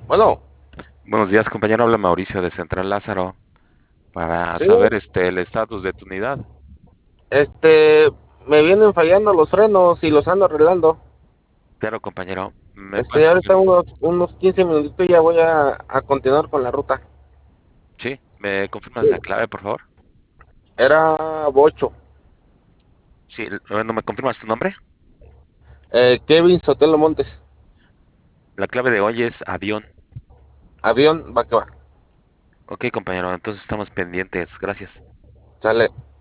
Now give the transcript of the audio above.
Bueno, Buenos días, compañero. Habla Mauricio de Central Lázaro para sí, saber el estatus de tu unidad. este, me vienen fallando los frenos y los ando arreglando. Claro, compañero. ¿Me puedes Ahorita confirmar? unos 15 minutitos y ya voy a continuar con la ruta. Sí, ¿me confirmas la Sí. clave, por favor? Era Bocho, Sí, bueno, ¿me confirmas tu nombre? Kevin Sotelo Montes, La clave de hoy es avión. avión, va que va, Ok, compañero, entonces estamos pendientes. Gracias. sale.